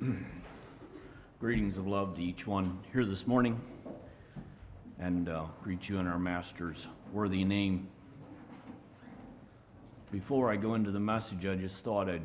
Greetings of love to each one here this morning, and greet you in our Master's worthy name. Before I go into the message, I just thought I'd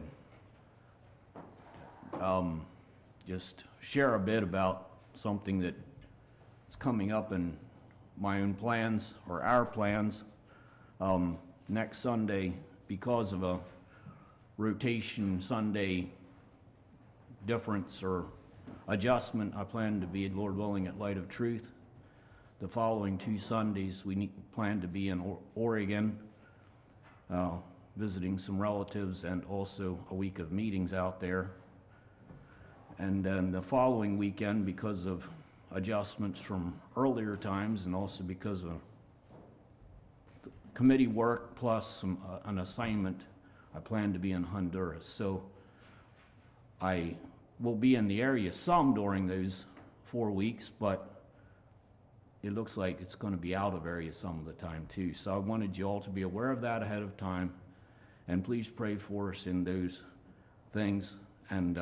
just share a bit about something that is coming up in my own plans, or our plans. Next Sunday, because of a rotation Sunday difference or adjustment, I plan to be, Lord willing, at Light of Truth. The following 2 Sundays, we plan to be in Oregon, visiting some relatives, and also a week of meetings out there. And then the following weekend, because of adjustments from earlier times and also because of committee work plus an assignment, I plan to be in Honduras. So I will be in the area some during those 4 weeks, but it looks like it's going to be out of area some of the time too. So I wanted you all to be aware of that ahead of time, and please pray for us in those things. And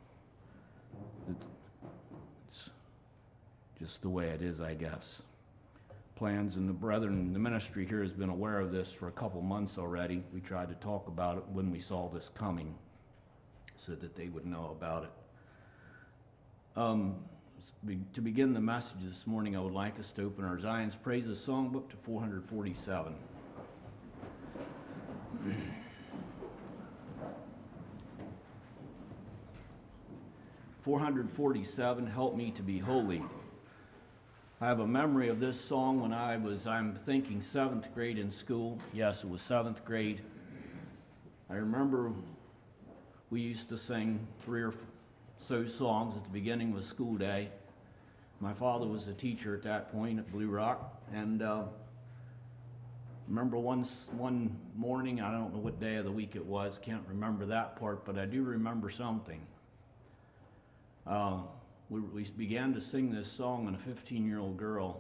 it's just the way it is, I guess. Plans, and the brethren, the ministry here has been aware of this for a couple months already. We tried to talk about it when we saw this coming so that they would know about it. To begin the message this morning, I would like us to open our Zion's Praises Songbook to 447. 447, Help Me to Be Holy. I have a memory of this song when I'm thinking 7th grade in school. Yes, it was 7th grade. I remember we used to sing 3 or so songs at the beginning of a school day. My father was a teacher at that point at Blue Rock, and remember one morning, I don't know what day of the week it was, can't remember that part, but I do remember something. We began to sing this song, and a 15-year-old girl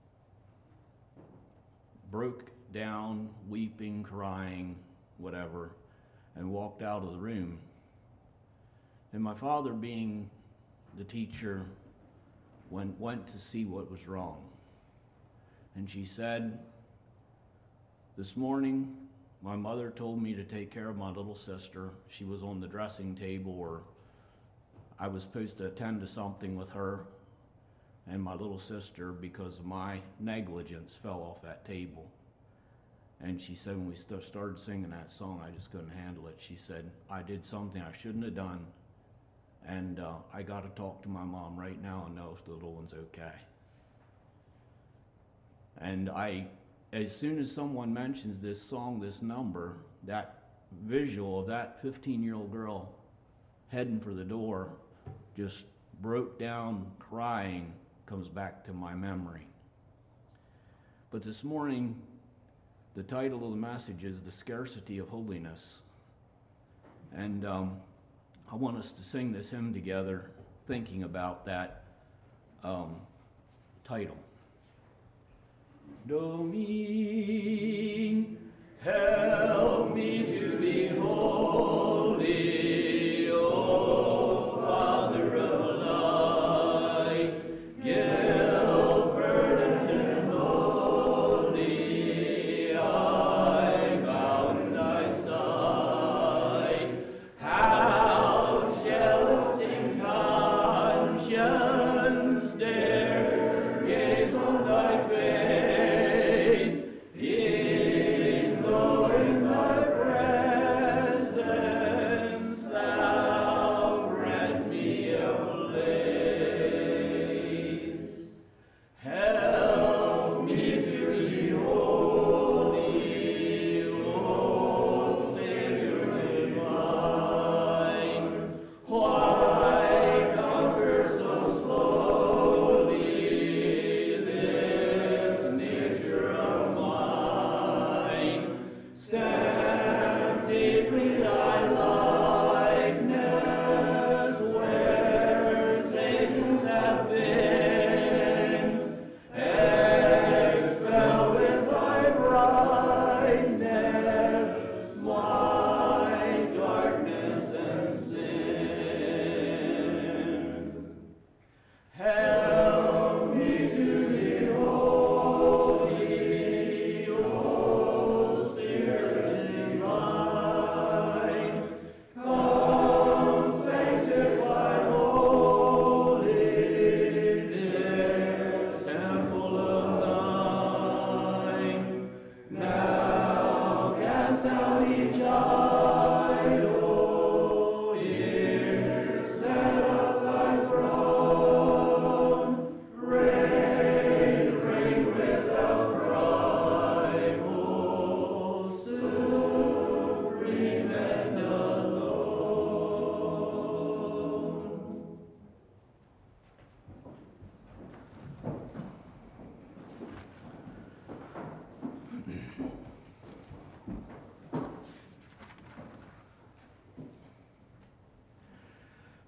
broke down, weeping, crying, whatever, and walked out of the room. And my father, being the teacher, went to see what was wrong. And she said, "This morning, my mother told me to take care of my little sister. She was on the dressing table, or I was supposed to attend to something with her, and my little sister, because of my negligence, fell off that table." And she said when we started singing that song, I just couldn't handle it. She said, "I did something I shouldn't have done, and I got to talk to my mom right now and know if the little one's okay." And as soon as someone mentions this song, this number, that visual of that 15-year-old girl heading for the door, just broke down crying, comes back to my memory. But this morning, the title of the message is The Scarcity of Holiness. And I want us to sing this hymn together, thinking about that title. Domine, help me to be holy, O Father of light, guilt burdened and lowly, I bow in thy sight. How shall esteemed conscience dare gaze on thy face, in glory in thy presence?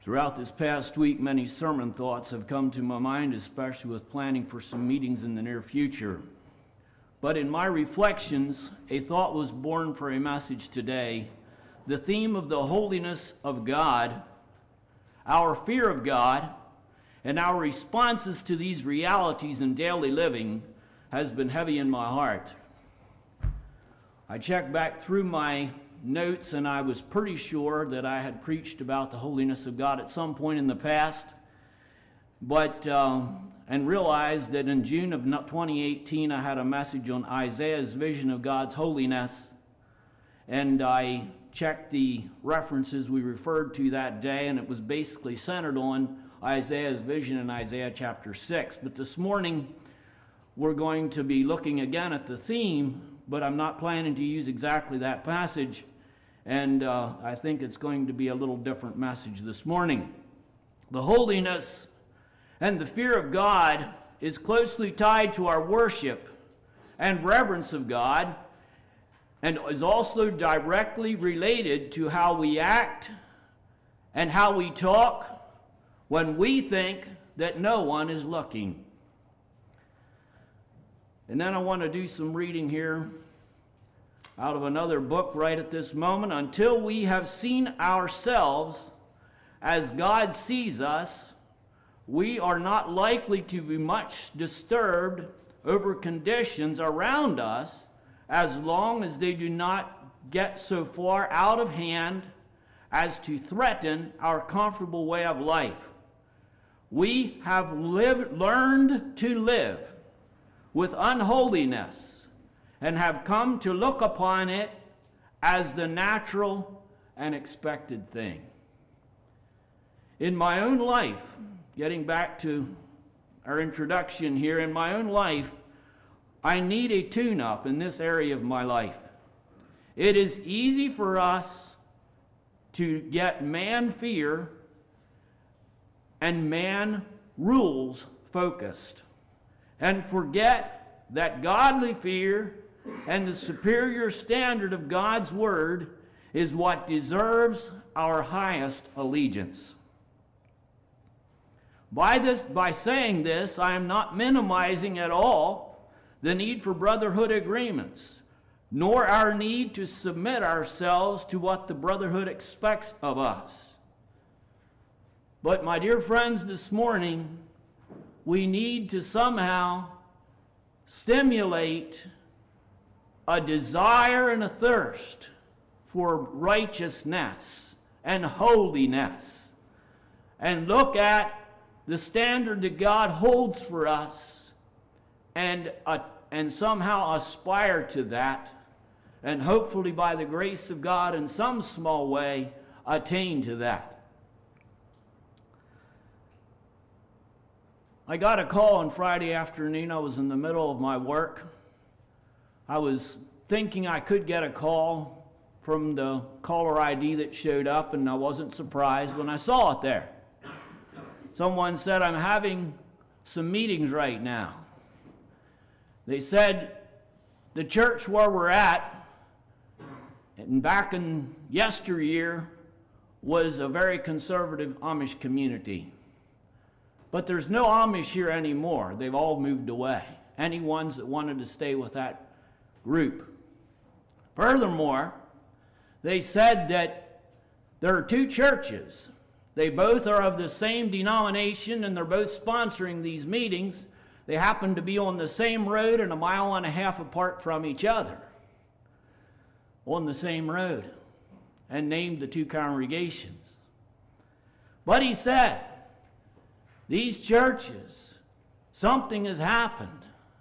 Throughout this past week, many sermon thoughts have come to my mind, especially with planning for some meetings in the near future. But in my reflections, a thought was born for a message today. The theme of the holiness of God, our fear of God, and our responses to these realities in daily living has been heavy in my heart. I checked back through my notes, and I was pretty sure that I had preached about the holiness of God at some point in the past, and realized that in June of 2018 I had a message on Isaiah's vision of God's holiness, and I checked the references we referred to that day, and it was basically centered on Isaiah's vision in Isaiah chapter 6. But this morning we're going to be looking again at the theme, but I'm not planning to use exactly that passage. And I think it's going to be a little different message this morning. The holiness and the fear of God is closely tied to our worship and reverence of God, and is also directly related to how we act and how we talk when we think that no one is looking. And then I want to do some reading here out of another book right at this moment. Until we have seen ourselves as God sees us, we are not likely to be much disturbed over conditions around us as long as they do not get so far out of hand as to threaten our comfortable way of life. We have learned to live with unholiness and have come to look upon it as the natural and expected thing. In my own life, getting back to our introduction here, in my own life, I need a tune-up in this area of my life. It is easy for us to get man fear and man rules focused and forget that godly fear and the superior standard of God's Word is what deserves our highest allegiance. By saying this, I am not minimizing at all the need for brotherhood agreements, nor our need to submit ourselves to what the brotherhood expects of us. But my dear friends, this morning, we need to somehow stimulate a desire and a thirst for righteousness and holiness, and look at the standard that God holds for us, and somehow aspire to that, and hopefully by the grace of God in some small way attain to that. I got a call on Friday afternoon. I was in the middle of my work. I was thinking I could get a call from the caller ID that showed up, and I wasn't surprised when I saw it there. Someone said, "I'm having some meetings right now." They said the church where we're at, and back in yesteryear, was a very conservative Amish community. But there's no Amish here anymore. They've all moved away. Any ones that wanted to stay with that group. Furthermore, they said that there are two churches. They both are of the same denomination, and they're both sponsoring these meetings. They happen to be on the same road and 1.5 miles apart from each other. On the same road. And named the two congregations. But he said, these churches, something has happened.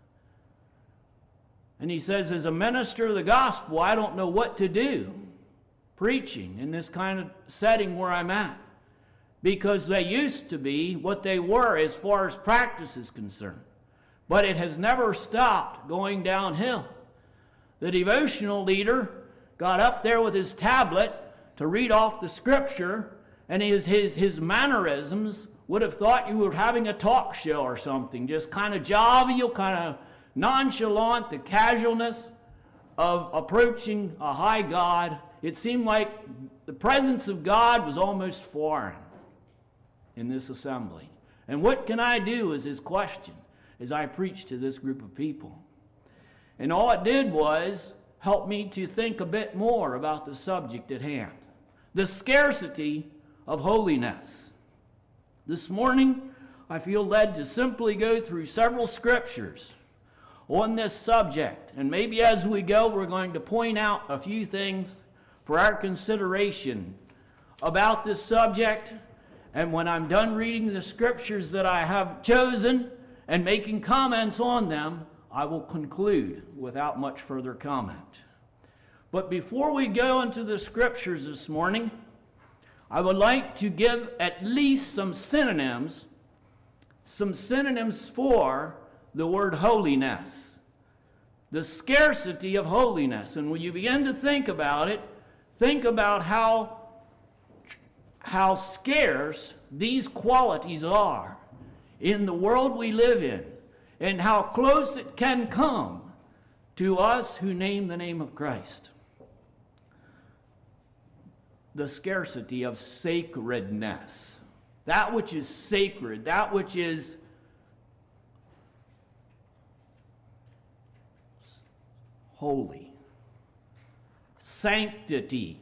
And he says, as a minister of the gospel, I don't know what to do preaching in this kind of setting where I'm at. Because they used to be what they were as far as practice is concerned. But it has never stopped going downhill. The devotional leader got up there with his tablet to read off the scripture, and his mannerisms would have thought you were having a talk show or something. Just kind of jovial, kind of nonchalant, the casualness of approaching a high God. It seemed like the presence of God was almost foreign. in this assembly? And what can I do, is his question, as I preach to this group of people. And all it did was help me to think a bit more about the subject at hand, the scarcity of holiness. This morning, I feel led to simply go through several scriptures on this subject. And maybe as we go, we're going to point out a few things for our consideration about this subject. And when I'm done reading the scriptures that I have chosen and making comments on them, I will conclude without much further comment. But before we go into the scriptures this morning, I would like to give at least some synonyms for the word holiness. The scarcity of holiness. And when you begin to think about it, think about how scarce these qualities are in the world we live in, and how close it can come to us who name the name of Christ. The scarcity of sacredness. That which is sacred, that which is holy. Sanctity.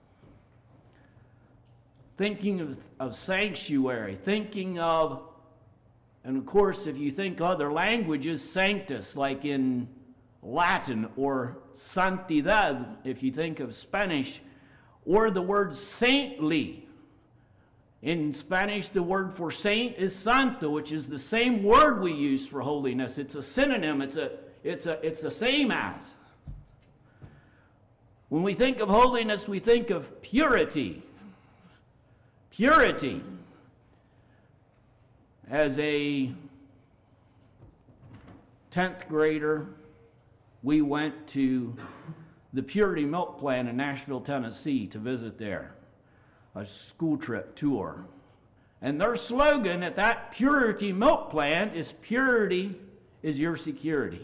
Thinking of sanctuary, thinking of, and of course if you think other languages, sanctus, like in Latin, or santidad, if you think of Spanish, or the word saintly. In Spanish, the word for saint is santo, which is the same word we use for holiness. It's a synonym. It's the same as. When we think of holiness, we think of purity. Purity. As a 10th grader, we went to the Purity Milk Plant in Nashville, Tennessee to visit there. A school trip tour. And their slogan at that Purity Milk Plant is, "Purity is your security."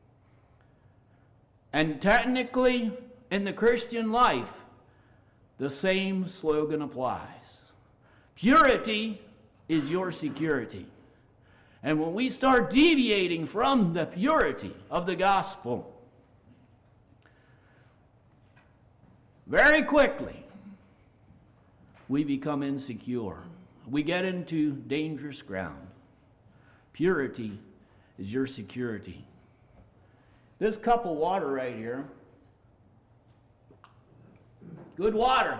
And technically, in the Christian life, the same slogan applies. Purity is your security. And when we start deviating from the purity of the gospel, very quickly, we become insecure. We get into dangerous ground. Purity is your security. This cup of water right here, good water.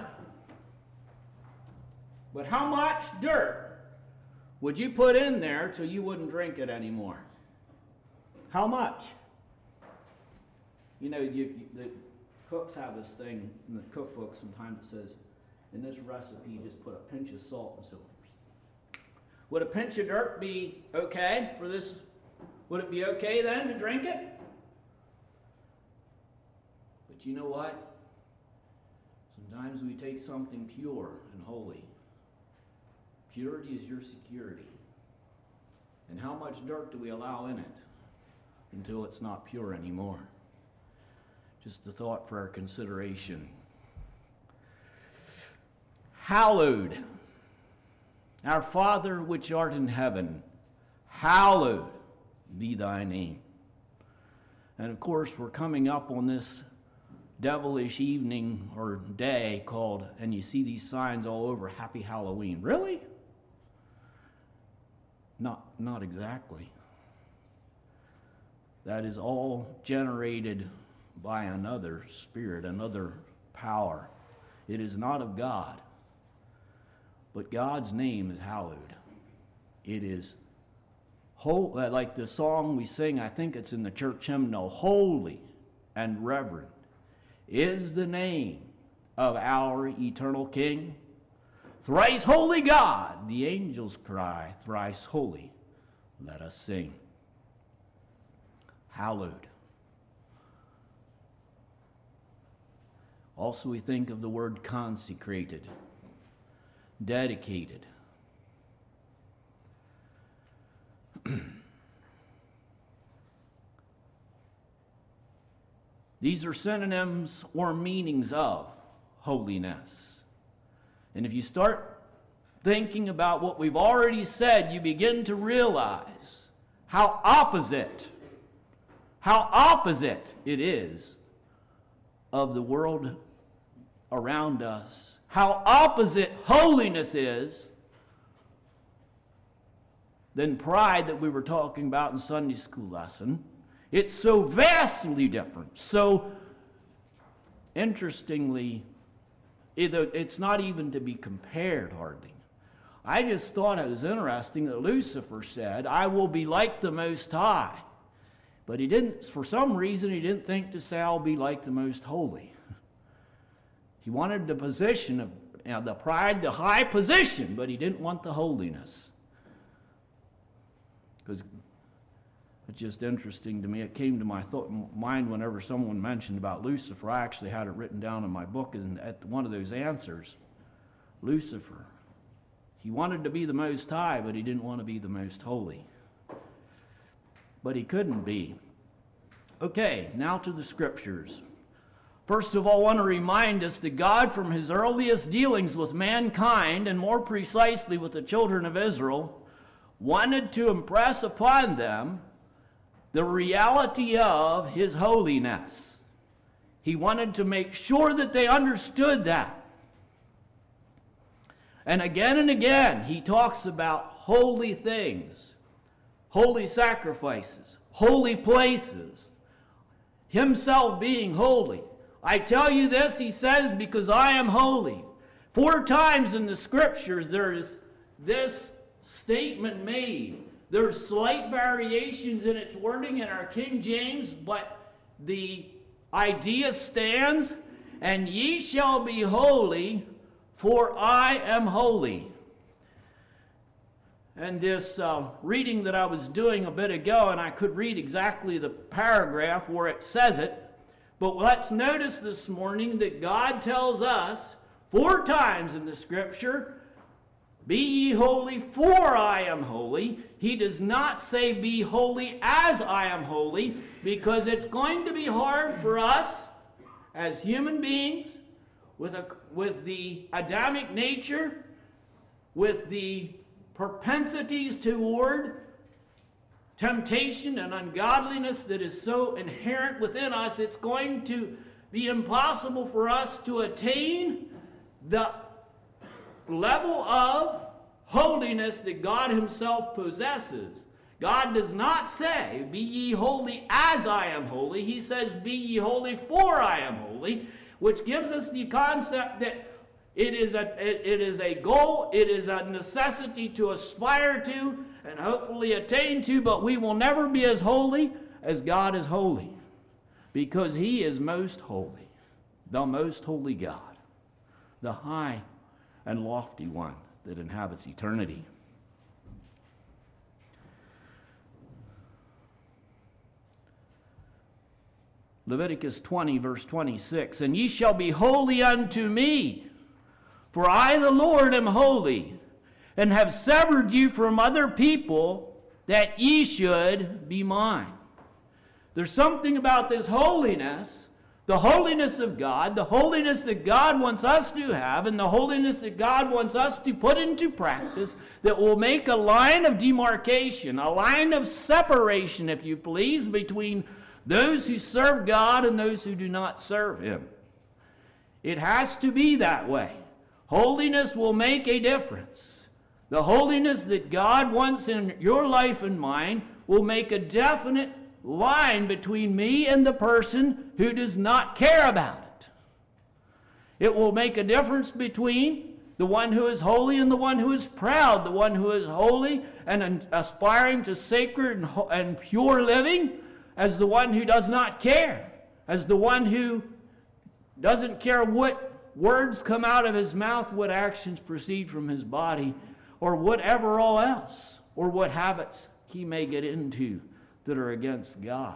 But how much dirt would you put in there till you wouldn't drink it anymore? How much? You know, the cooks have this thing in the cookbook, sometimes it says, in this recipe, just put a pinch of salt and so. Would a pinch of dirt be okay for this? Would it be okay then to drink it? But you know what? Sometimes we take something pure and holy. Purity is your security. And how much dirt do we allow in it until it's not pure anymore? Just a thought for our consideration. Hallowed. Our Father which art in heaven, hallowed be thy name. And of course, we're coming up on this devilish evening or day called, and you see these signs all over, Happy Halloween. Really? Not exactly. That is all generated by another spirit, another power. It is not of God. But God's name is hallowed. It is whole, like the song we sing, I think it's in the church hymnal, holy and reverend is the name of our eternal King. Thrice holy God, the angels cry, thrice holy, let us sing. Hallowed. Also we think of the word consecrated, dedicated. These are synonyms or meanings of holiness. And if you start thinking about what we've already said, you begin to realize how opposite it is of the world around us. How opposite holiness is than pride that we were talking about in Sunday school lesson. It's so vastly different. So interestingly, it's not even to be compared hardly. I just thought it was interesting that Lucifer said, I will be like the Most High. But he didn't, for some reason, he didn't think to say, I'll be like the Most Holy. He wanted the position of the pride, the high position, but he didn't want the holiness. Because it's just interesting to me. It came to my mind whenever someone mentioned about Lucifer. I actually had it written down in my book, and at one of those answers, Lucifer. He wanted to be the Most High, but he didn't want to be the Most Holy. But he couldn't be. Okay, now to the Scriptures. First of all, I want to remind us that God, from his earliest dealings with mankind, and more precisely with the children of Israel, wanted to impress upon them the reality of his holiness. He wanted to make sure that they understood that. And again, he talks about holy things, holy sacrifices, holy places, himself being holy. I tell you this, he says, because I am holy. 4 times in the Scriptures there is this statement made. There's slight variations in its wording in our King James, but the idea stands, and ye shall be holy, for I am holy. And this reading that I was doing a bit ago, and I could read exactly the paragraph where it says it, but let's notice this morning that God tells us 4 times in the Scripture, be ye holy, for I am holy. He does not say be holy as I am holy, because it's going to be hard for us as human beings with the Adamic nature, with the propensities toward temptation and ungodliness that is so inherent within us. It's going to be impossible for us to attain the level of holiness that God himself possesses. God does not say, be ye holy as I am holy. He says, be ye holy for I am holy, which gives us the concept that it is a goal, it is a necessity to aspire to and hopefully attain to, but we will never be as holy as God is holy, because he is most holy, the most holy God, the high and lofty one that inhabits eternity. Leviticus 20, verse 26, and ye shall be holy unto me, for I the Lord am holy, and have severed you from other people, that ye should be mine. There's something about this holiness, the holiness of God, the holiness that God wants us to have, and the holiness that God wants us to put into practice, that will make a line of demarcation, a line of separation, if you please, between those who serve God and those who do not serve him. It has to be that way. Holiness will make a difference. The holiness that God wants in your life and mine will make a definite line between me and the person who does not care about it. It will make a difference between the one who is holy and the one who is proud, the one who is holy and aspiring to sacred and pure living, as the one who does not care, as the one who doesn't care what words come out of his mouth, what actions proceed from his body, or whatever all else, or what habits he may get into that are against God.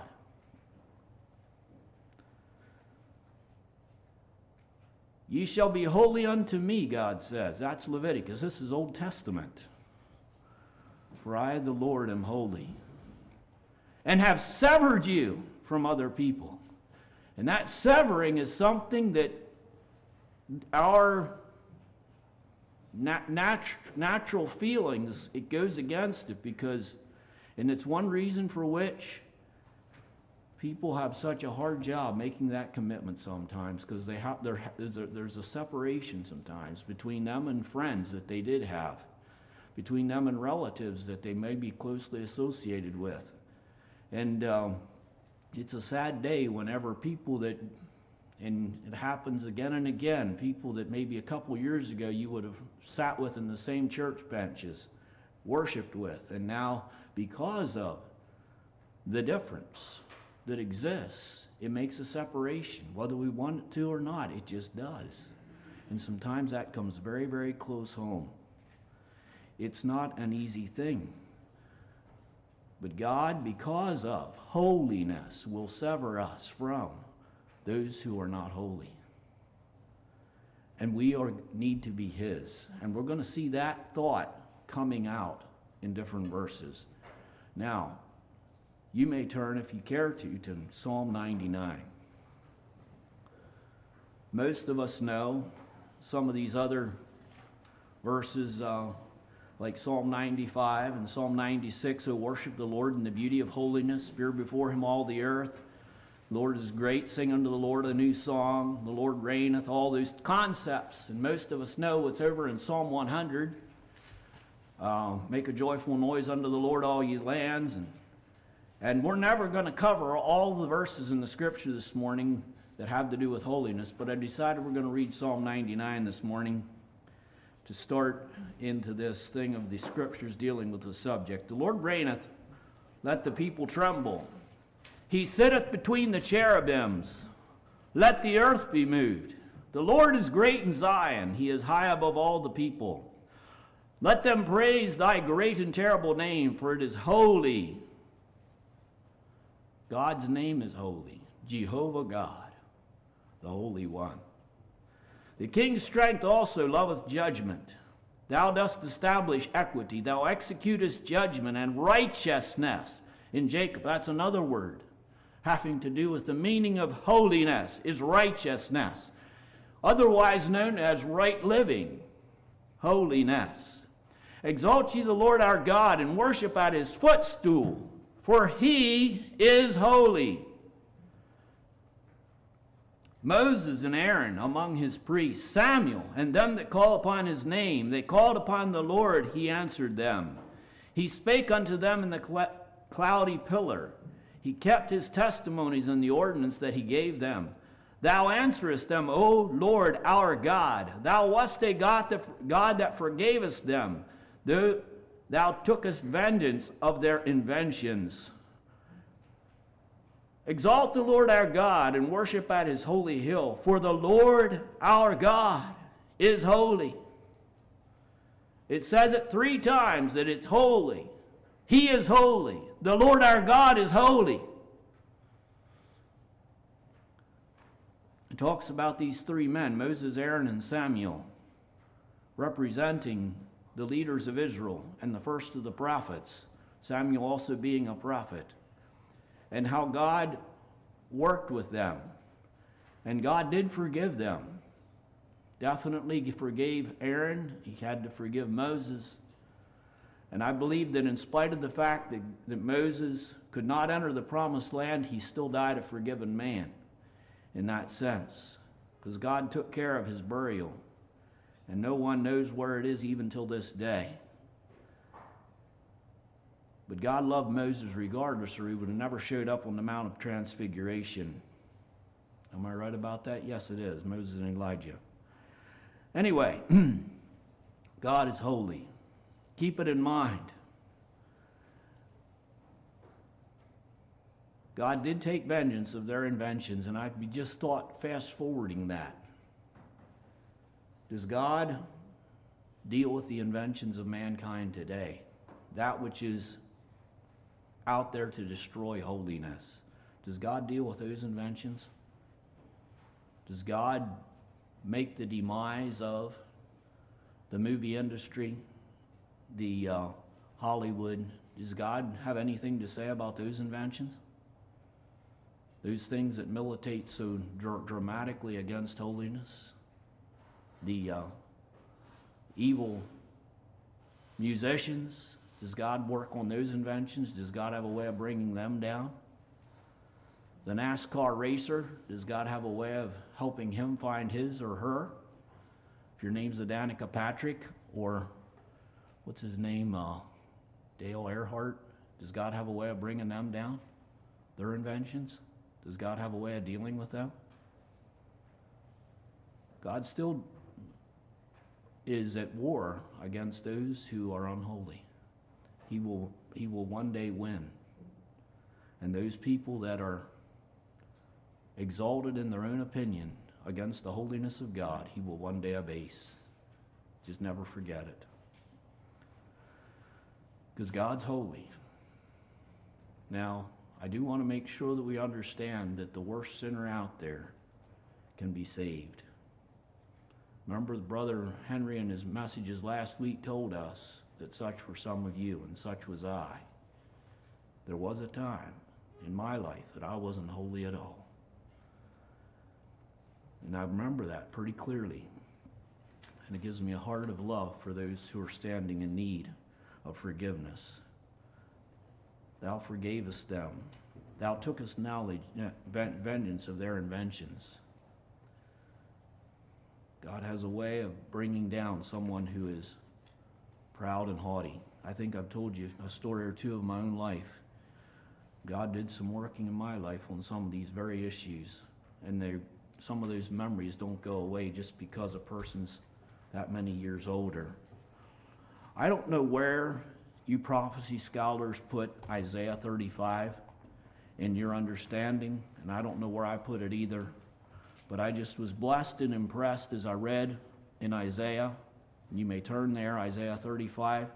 Ye shall be holy unto me, God says. That's Leviticus. This is Old Testament. For I, the Lord, am holy, and have severed you from other people. And that severing is something that our natural feelings, it goes against it and it's one reason for which people have such a hard job making that commitment sometimes, because there's a separation sometimes between them and friends that they did have, between them and relatives that they may be closely associated with. And it's a sad day whenever people that, and it happens again and again, people that maybe a couple years ago you would have sat with in the same church benches, worshiped with, and now because of the difference that exists, it makes a separation. Whether we want it to or not, it just does. And sometimes that comes very, very close home. It's not an easy thing. But God, because of holiness, will sever us from those who are not holy. And we need to be His. And we're going to see that thought coming out in different verses. Now, you may turn, if you care to Psalm 99. Most of us know some of these other verses, like Psalm 95 and Psalm 96, "O worship the Lord in the beauty of holiness, fear before Him all the earth. The Lord is great, sing unto the Lord a new song. The Lord reigneth," all those concepts. And most of us know what's over in Psalm 100. "Make a joyful noise unto the Lord, all ye lands." And we're never going to cover all the verses in the Scripture this morning that have to do with holiness, but I decided we're going to read Psalm 99 this morning to start into this thing of the Scriptures dealing with the subject. "The Lord reigneth, let the people tremble. He sitteth between the cherubims, let the earth be moved. The Lord is great in Zion, He is high above all the people. Let them praise Thy great and terrible name, for it is holy." God's name is holy. Jehovah God, the Holy One. "The king's strength also loveth judgment. Thou dost establish equity. Thou executest judgment and righteousness in Jacob." That's another word having to do with the meaning of holiness, is righteousness, otherwise known as right living, holiness. "Exalt ye the Lord our God, and worship at His footstool, for He is holy." "Moses and Aaron among His priests, Samuel and them that call upon His name, they called upon the Lord, He answered them. He spake unto them in the cloudy pillar. He kept His testimonies and the ordinance that He gave them. Thou answerest them, O Lord our God. Thou wast a God that forgavest them. Thou tookest vengeance of their inventions. Exalt the Lord our God and worship at His holy hill, for the Lord our God is holy." It says it 3 times that it's holy. He is holy. The Lord our God is holy. It talks about these 3 men, Moses, Aaron, and Samuel, representing the leaders of Israel and the first of the prophets, Samuel also being a prophet, and how God worked with them. And God did forgive them. Definitely forgave Aaron. He had to forgive Moses. And I believe that in spite of the fact that Moses could not enter the promised land, he still died a forgiven man in that sense, because God took care of his burial. And no one knows where it is even till this day. But God loved Moses regardless, or he would have never showed up on the Mount of Transfiguration. Am I right about that? Yes, it is. Moses and Elijah. Anyway, God is holy. Keep it in mind. God did take vengeance of their inventions, and I just thought fast-forwarding that. Does God deal with the inventions of mankind today? That which is out there to destroy holiness. Does God deal with those inventions? Does God make the demise of the movie industry, the Hollywood? Does God have anything to say about those inventions? Those things that militate so dramatically against holiness? The evil musicians? Does God work on those inventions? Does God have a way of bringing them down? The NASCAR racer, does God have a way of helping him find his or her? If your name's Danica Patrick, or what's his name, Dale Earnhardt, does God have a way of bringing them down? Their inventions? Does God have a way of dealing with them? God still is at war against those who are unholy. He will one day win. And those people that are exalted in their own opinion against the holiness of God, he will one day abase. Just never forget it. Because God's holy. Now, I do want to make sure that we understand that the worst sinner out there can be saved. Remember, Brother Henry in his messages last week told us that such were some of you, and such was I. There was a time in my life that I wasn't holy at all. And I remember that pretty clearly. And it gives me a heart of love for those who are standing in need of forgiveness. Thou forgavest them. Thou tookest vengeance of their inventions. God has a way of bringing down someone who is proud and haughty. I think I've told you a story or two of my own life. God did some working in my life on some of these very issues, and some of those memories don't go away just because a person's that many years older. I don't know where you prophecy scholars put Isaiah 35 in your understanding, and I don't know where I put it either, but I just was blessed and impressed as I read in Isaiah. You may turn there, Isaiah 35.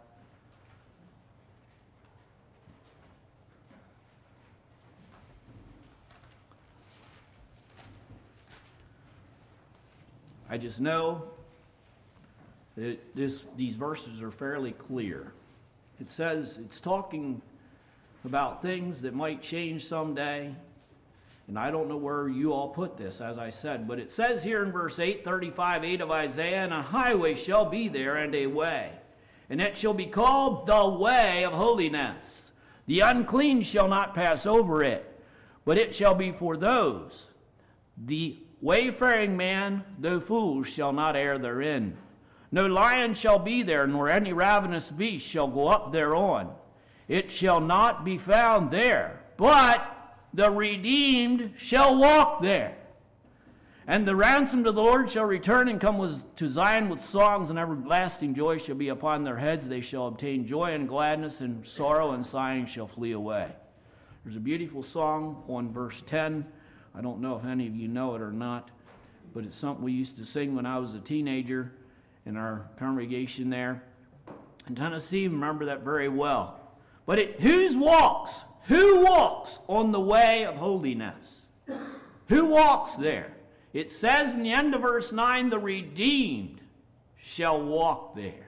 I just know that these verses are fairly clear. It says, it's talking about things that might change someday, and I don't know where you all put this, as I said, but it says here in verse 8, 35:8 of Isaiah, and a highway shall be there, and a way, and it shall be called the way of holiness. The unclean shall not pass over it, but it shall be for those. The wayfaring man, though fools, shall not err therein. No lion shall be there, nor any ravenous beast shall go up thereon. It shall not be found there, but the redeemed shall walk there. And the ransomed of the Lord shall return and come to Zion with songs, and everlasting joy shall be upon their heads. They shall obtain joy and gladness, and sorrow and sighing shall flee away. There's a beautiful song on verse 10. I don't know if any of you know it or not, but it's something we used to sing when I was a teenager in our congregation there in Tennessee. Remember that very well. But who walks on the way of holiness? Who walks there? It says in the end of verse 9, the redeemed shall walk there.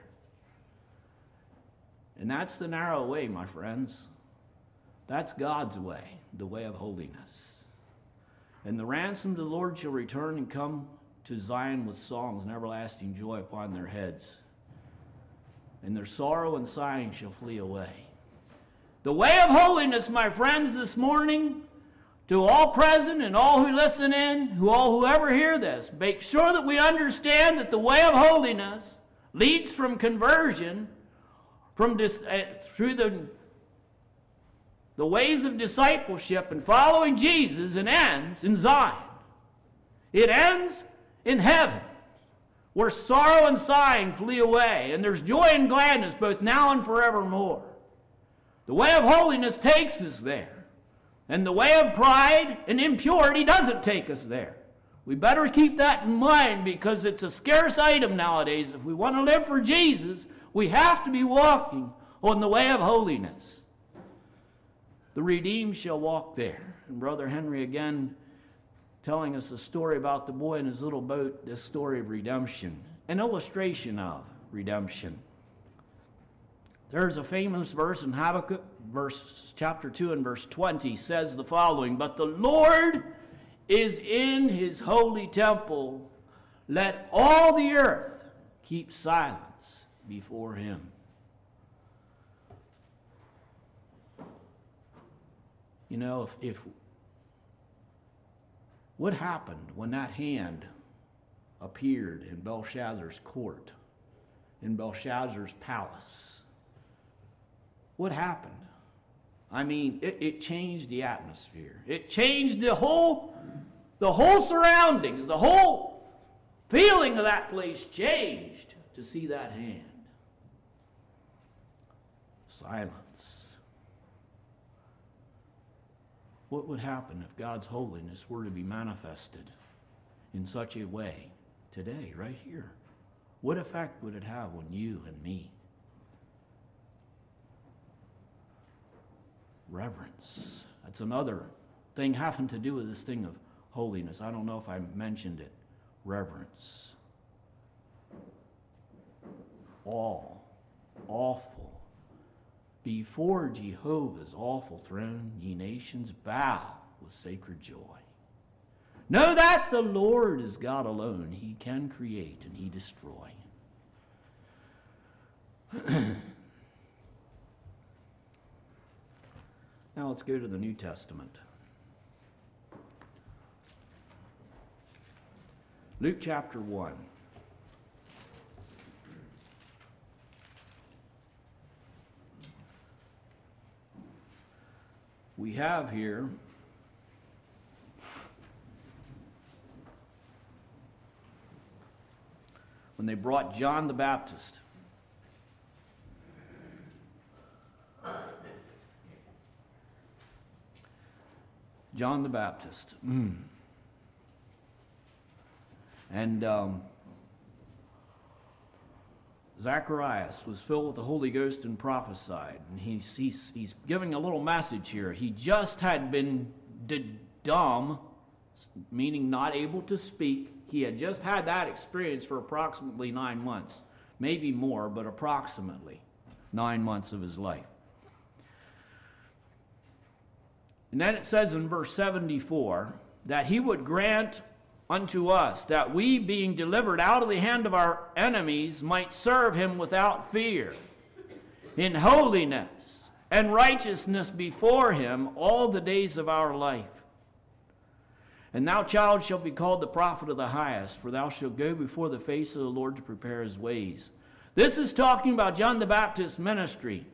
And that's the narrow way, my friends. That's God's way, the way of holiness. And the ransomed of the Lord shall return and come to Zion with songs and everlasting joy upon their heads. And their sorrow and sighing shall flee away. The way of holiness, my friends, this morning, to all present and all who listen in, whoever hear this, make sure that we understand that the way of holiness leads from conversion, through the ways of discipleship and following Jesus, and ends in Zion. It ends in heaven, where sorrow and sighing flee away, and there's joy and gladness both now and forevermore. The way of holiness takes us there, and the way of pride and impurity doesn't take us there. We better keep that in mind, because it's a scarce item nowadays. If we want to live for Jesus, we have to be walking on the way of holiness. The redeemed shall walk there. And Brother Henry again telling us a story about the boy in his little boat, this story of redemption, an illustration of redemption. There's a famous verse in Habakkuk, chapter 2 and verse 20, says the following, "But the Lord is in his holy temple. Let all the earth keep silence before him. You know, if what happened when that hand appeared in Belshazzar's court, in Belshazzar's palace? What happened? I mean, it changed the atmosphere. It changed the whole surroundings, the whole feeling of that place changed to see that hand. Silence. What would happen if God's holiness were to be manifested in such a way today, right here? What effect would it have on you and me? Reverence. That's another thing having to do with this thing of holiness. I don't know if I mentioned it. Reverence. All, awful. Before Jehovah's awful throne, ye nations, bow with sacred joy. Know that the Lord is God alone. He can create and he destroy. Now let's go to the New Testament. Luke chapter 1. We have here when they brought John the Baptist. John the Baptist. And Zacharias was filled with the Holy Ghost and prophesied. And he's giving a little message here. He just had been dumb, meaning not able to speak. He had just had that experience for approximately 9 months. Maybe more, but approximately 9 months of his life. And then it says in verse 74 that he would grant unto us that we, being delivered out of the hand of our enemies, might serve him without fear, in holiness and righteousness before him all the days of our life. And thou, child, shalt be called the prophet of the highest, for thou shalt go before the face of the Lord to prepare his ways. This is talking about John the Baptist's ministry.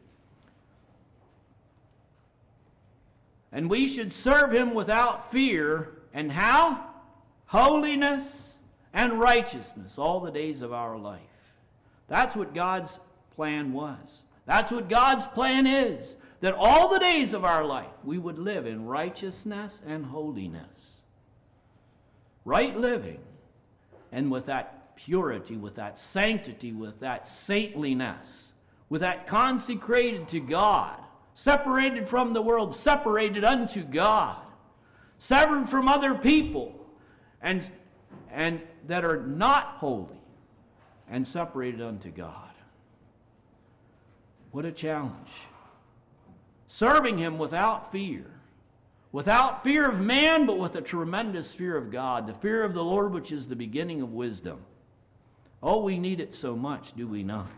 And we should serve him without fear. And how? Holiness and righteousness all the days of our life. That's what God's plan was. That's what God's plan is. That all the days of our life we would live in righteousness and holiness. Right living. And with that purity, with that sanctity, with that saintliness, with that consecrated to God. Separated from the world, separated unto God, severed from other people, and that are not holy, and separated unto God. What a challenge. Serving him without fear of man, but with a tremendous fear of God, the fear of the Lord, which is the beginning of wisdom. Oh, we need it so much, do we not?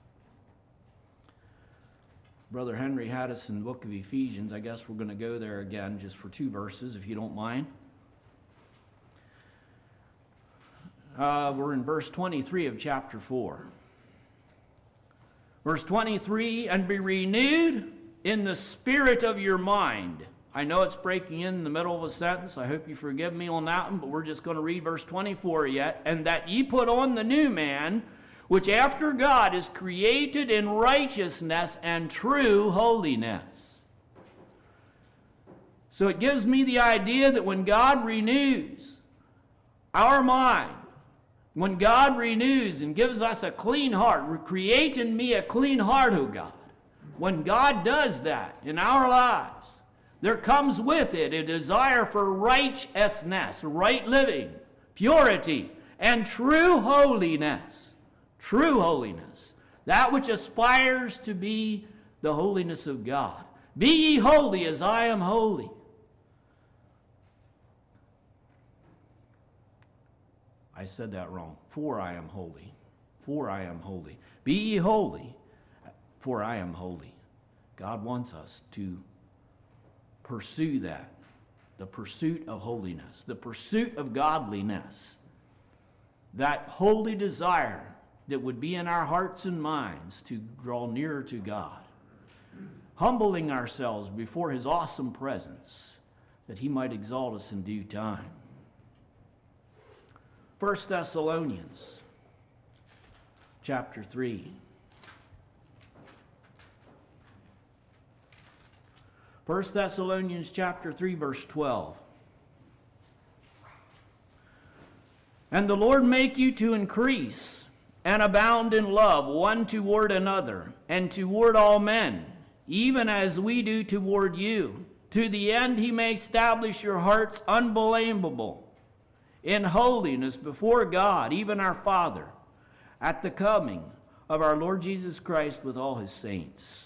Brother Henry had us in the book of Ephesians. I guess we're going to go there again just for 2 verses, if you don't mind. We're in verse 23 of chapter 4. Verse 23, and be renewed in the spirit of your mind. I know it's breaking in the middle of a sentence. I hope you forgive me on that one, but we're just going to read verse 24 yet. And that ye put on the new man, which after God is created in righteousness and true holiness. So it gives me the idea that when God renews our mind, when God renews and gives us a clean heart, create in me a clean heart, O God. When God does that in our lives, there comes with it a desire for righteousness, right living, purity, and true holiness. True holiness, that which aspires to be the holiness of God. Be ye holy as I am holy. I said that wrong. For I am holy. for I am holy. Be ye holy, for I am holy. God wants us to pursue that. The pursuit of holiness, the pursuit of godliness. That holy desire that would be in our hearts and minds to draw nearer to God. Humbling ourselves before his awesome presence, that he might exalt us in due time. 1 Thessalonians chapter 3. 1 Thessalonians chapter 3, verse 12. And the Lord make you to increase and abound in love one toward another, and toward all men, even as we do toward you, to the end he may establish your hearts unblameable in holiness before God, even our Father, at the coming of our Lord Jesus Christ with all his saints.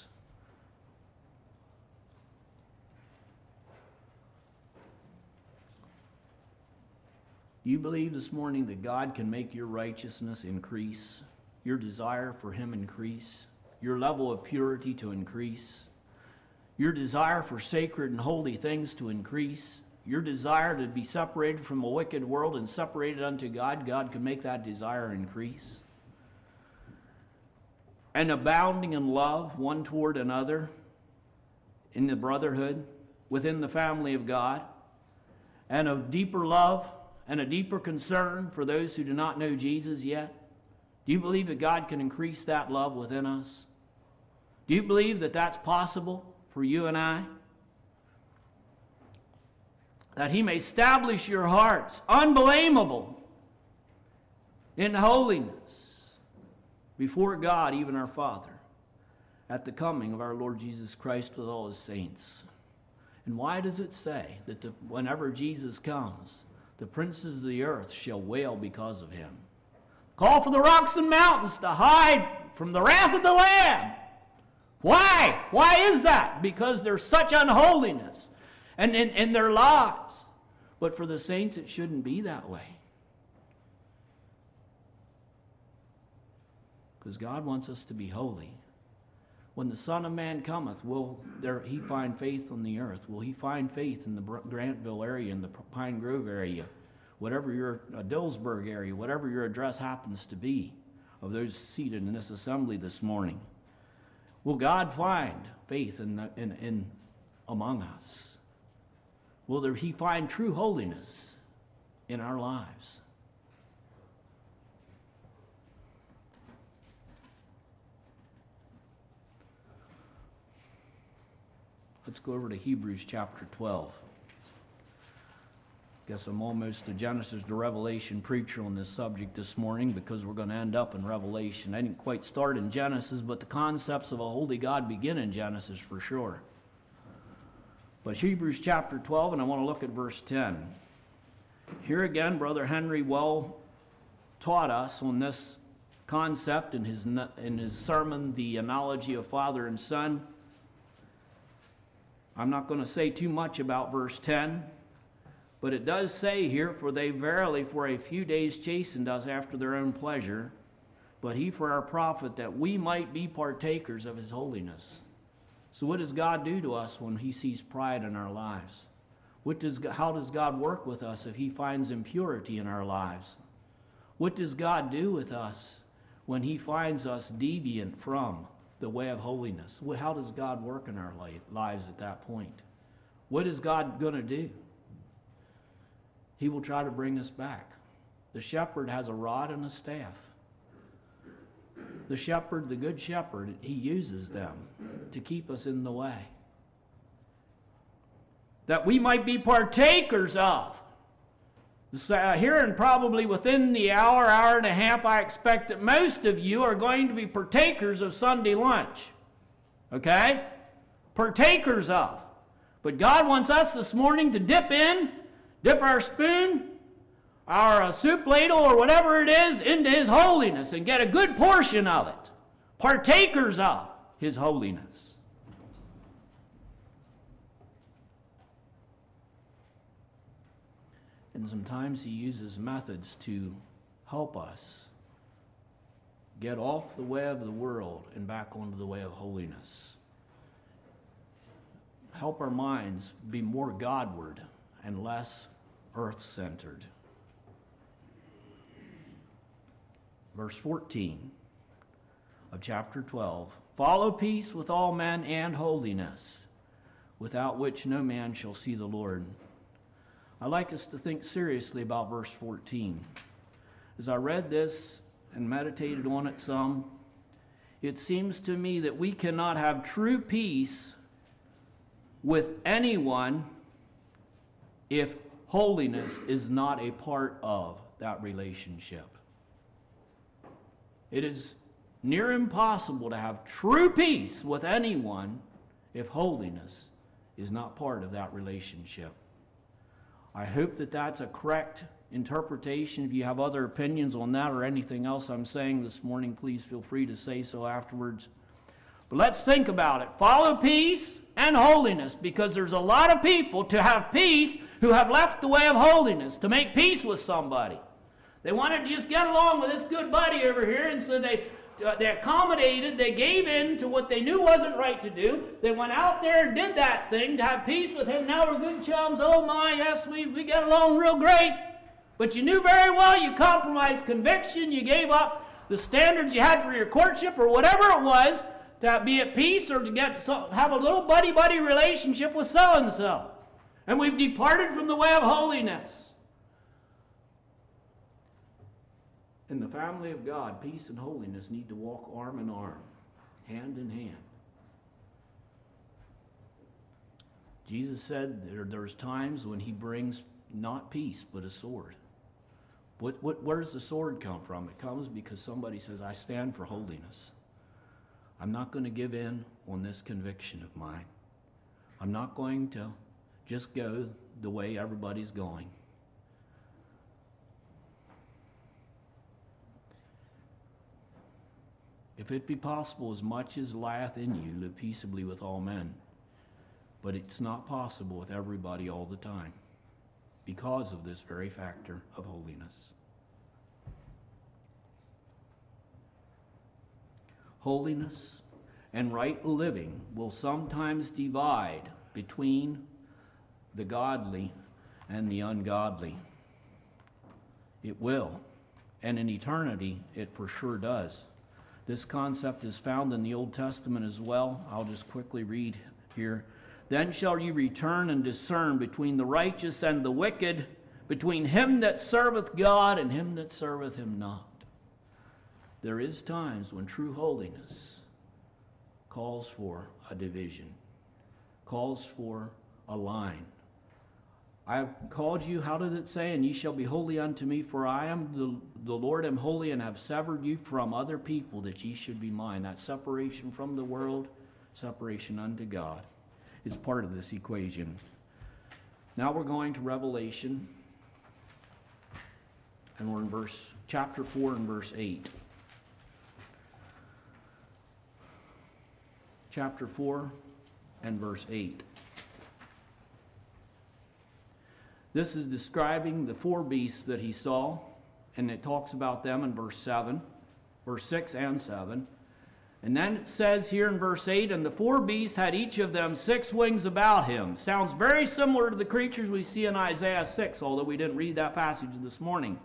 Do you believe this morning that God can make your righteousness increase, your desire for him increase, your level of purity to increase, your desire for sacred and holy things to increase, your desire to be separated from a wicked world and separated unto God? God can make that desire increase. And abounding in love one toward another, in the brotherhood, within the family of God, and of deeper love and a deeper concern for those who do not know Jesus yet? Do you believe that God can increase that love within us? Do you believe that that's possible for you and I? That he may establish your hearts unblameable in holiness before God, even our Father, at the coming of our Lord Jesus Christ with all his saints. And why does it say that whenever Jesus comes, the princes of the earth shall wail because of him? Call for the rocks and mountains to hide from the wrath of the Lamb. Why? Why is that? Because there's such unholiness and in their lives. But for the saints, it shouldn't be that way. Because God wants us to be holy. When the Son of Man cometh, will he find faith on the earth? Will he find faith in the Grantville area, in the Pine Grove area, whatever your Dillsburg area, whatever your address happens to be, of those seated in this assembly this morning? Will God find faith in among us? Will he find true holiness in our lives? Let's go over to Hebrews chapter 12. Guess I'm almost a Genesis to Revelation preacher on this subject this morning, because we're going to end up in Revelation. I didn't quite start in Genesis, but the concepts of a holy God begin in Genesis for sure. But Hebrews chapter 12, and I want to look at verse 10. Here again, Brother Henry well taught us on this concept in his sermon, The Analogy of Father and Son. I'm not going to say too much about verse 10, but it does say here, for they verily for a few days chastened us after their own pleasure, but he for our profit, that we might be partakers of his holiness. So what does God do to us when he sees pride in our lives? How does God work with us if he finds impurity in our lives? What does God do with us when he finds us deviant from the way of holiness? How does God work in our lives at that point? What is God going to do? He will try to bring us back. The shepherd has a rod and a staff. The shepherd, the good shepherd, he uses them to keep us in the way, that we might be partakers of. Here and probably within the hour and a half, I expect that most of you are going to be partakers of Sunday lunch. Okay? Partakers of. But God wants us this morning to dip our spoon, our soup ladle, or whatever it is, into his holiness and get a good portion of it. Partakers of his holiness. And sometimes he uses methods to help us Get off the way of the world and back onto the way of holiness. Help our minds be more Godward and less earth-centered. Verse 14 of chapter 12. Follow peace with all men and holiness, without which no man shall see the Lord. I'd like us to think seriously about verse 14. As I read this and meditated on it some, it seems to me that we cannot have true peace with anyone if holiness is not a part of that relationship. It is near impossible to have true peace with anyone if holiness is not part of that relationship. I hope that that's a correct interpretation. If you have other opinions on that or anything else I'm saying this morning, please feel free to say so afterwards. But let's think about it. Follow peace and holiness, because there's a lot of people to have peace who have left the way of holiness, to make peace with somebody. They wanted to just get along with this good buddy over here, and so they accommodated, they gave in to what they knew wasn't right to do. They went out there and did that thing to have peace with him. Now we're good chums. Oh my, yes, we get along real great. But you knew very well you compromised conviction. You gave up the standards you had for your courtship or whatever it was to be at peace or to have a little buddy-buddy relationship with so-and-so. And we've departed from the way of holiness. In the family of God, peace and holiness need to walk arm in arm, hand in hand. Jesus said there's times when he brings not peace, but a sword. Where does the sword come from? It comes because somebody says, I stand for holiness. I'm not going to give in on this conviction of mine. I'm not going to just go the way everybody's going. If it be possible, as much as lieth in you, live peaceably with all men. But it's not possible with everybody all the time because of this very factor of holiness. Holiness and right living will sometimes divide between the godly and the ungodly. It will. And in eternity, it for sure does. This concept is found in the Old Testament as well. I'll just quickly read here. Then shall you return and discern between the righteous and the wicked, between him that serveth God and him that serveth him not. There is times when true holiness calls for a division, calls for a line. I have called you, how did it say? And ye shall be holy unto me, for I am the Lord am holy, and have severed you from other people, that ye should be mine. That separation from the world, separation unto God, is part of this equation. Now we're going to Revelation, and we're in chapter 4 and verse 8. Chapter 4 and verse 8. This is describing the four beasts that he saw, and it talks about them in verse 6 and 7. And then it says here in verse 8, and the four beasts had each of them 6 wings about him. Sounds very similar to the creatures we see in Isaiah 6, although we didn't read that passage this morning.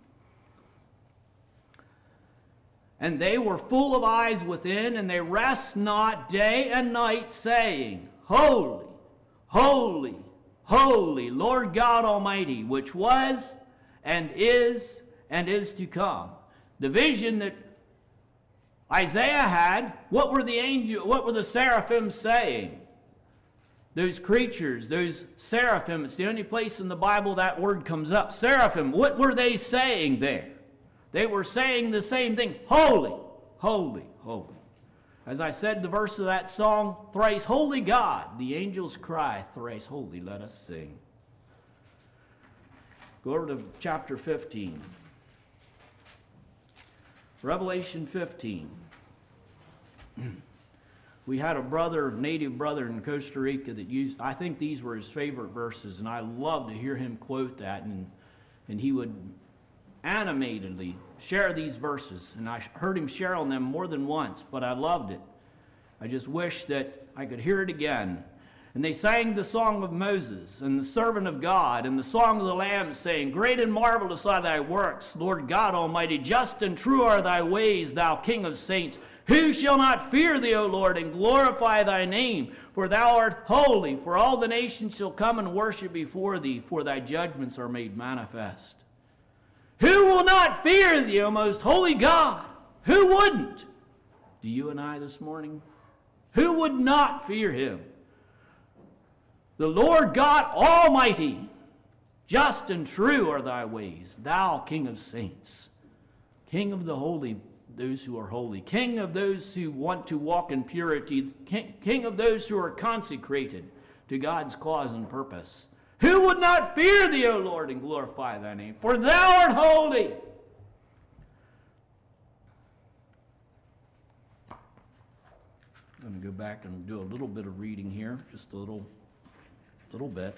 And they were full of eyes within, and they rest not day and night, saying, Holy, holy, holy, Lord God Almighty, which was and is to come. The vision that Isaiah had, what were the seraphim saying? Those creatures, those seraphim, it's the only place in the Bible that word comes up. Seraphim, what were they saying there? They were saying the same thing. Holy, holy, holy. As I said, the verse of that song, thrice holy God, the angels cry, thrice holy, let us sing. Go over to chapter 15. Revelation 15. We had a native brother in Costa Rica that used, I think these were his favorite verses, and I love to hear him quote that, and he would animatedly share these verses, and I heard him share on them more than once, but I loved it. I just wish that I could hear it again. And they sang the song of Moses and the servant of God and the song of the Lamb, saying, Great and marvelous are thy works, Lord God Almighty. Just and true are thy ways, thou King of saints. Who shall not fear thee, O Lord, and glorify thy name? For thou art holy, for all the nations shall come and worship before thee, for thy judgments are made manifest. Who will not fear thee, O most holy God? Who wouldn't? Do you and I this morning? Who would not fear him? The Lord God Almighty, just and true are thy ways, thou King of saints, King of the holy, those who are holy, King of those who want to walk in purity, King of those who are consecrated to God's cause and purpose. Who would not fear thee, O Lord, and glorify thy name? For thou art holy. I'm going to go back and do a little bit of reading here, just a little bit.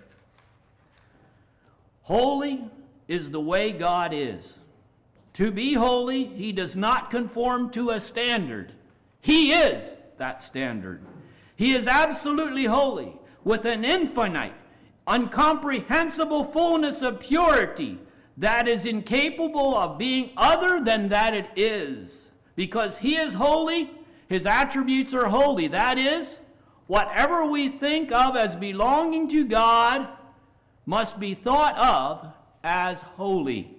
Holy is the way God is. To be holy, he does not conform to a standard. He is that standard. He is absolutely holy, with an infinite, incomprehensible fullness of purity that is incapable of being other than that it is. Because he is holy, his attributes are holy. That is, whatever we think of as belonging to God must be thought of as holy.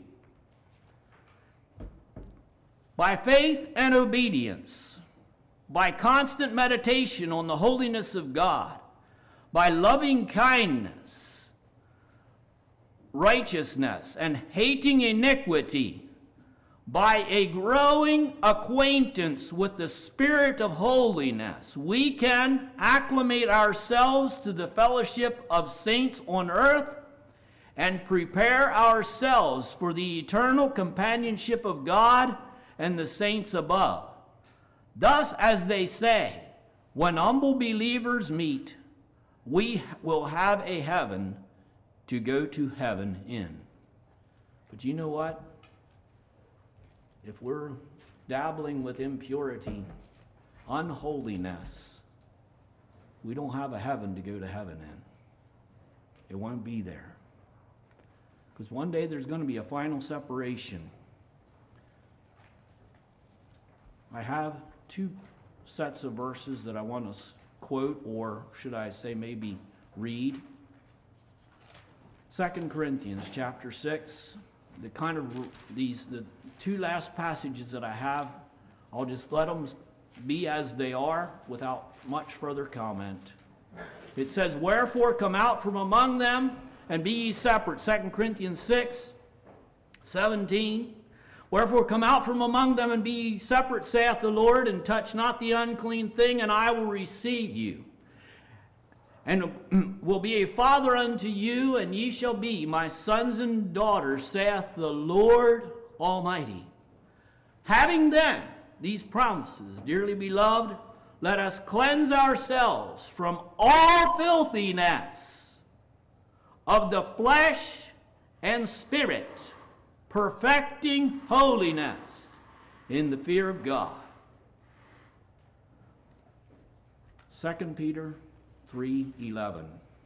By faith and obedience, by constant meditation on the holiness of God, by loving kindness, righteousness, and hating iniquity, by a growing acquaintance with the Spirit of holiness, we can acclimate ourselves to the fellowship of saints on earth and prepare ourselves for the eternal companionship of God and the saints above. Thus, as they say, when humble believers meet, we will have a heaven to go to heaven in. But you know what? If we're dabbling with impurity, unholiness, we don't have a heaven to go to heaven in. It won't be there. Because one day there's going to be a final separation. I have two sets of verses that I want to quote, or should I say maybe read. 2 Corinthians chapter 6. The two last passages that I have, I'll just let them be as they are without much further comment. It says, Wherefore come out from among them and be ye separate. 2 Corinthians 6:17. Wherefore come out from among them and be ye separate, saith the Lord, and touch not the unclean thing, and I will receive you. And will be a father unto you, and ye shall be my sons and daughters, saith the Lord Almighty. Having then these promises, dearly beloved, let us cleanse ourselves from all filthiness of the flesh and spirit, perfecting holiness in the fear of God. 2 Peter 3:11.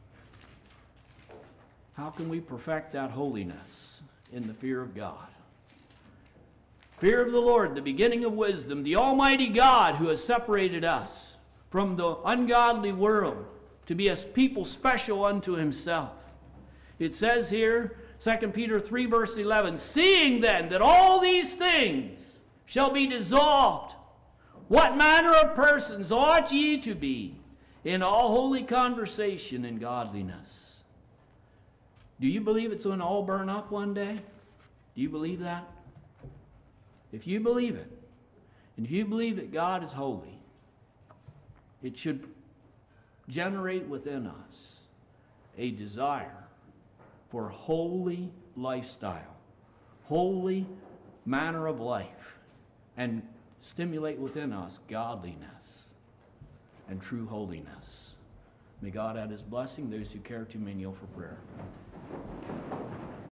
How can we perfect that holiness in the fear of God? Fear of the Lord, the beginning of wisdom, the Almighty God who has separated us from the ungodly world to be a people special unto himself. It says here, 2 Peter 3 verse 11, Seeing then that all these things shall be dissolved, what manner of persons ought ye to be in all holy conversation and godliness? Do you believe it's going to all burn up one day? Do you believe that? If you believe it, and if you believe that God is holy, it should generate within us a desire for holy lifestyle, holy manner of life, and stimulate within us godliness and true holiness. May God add his blessing. Those who care to, may kneel for prayer.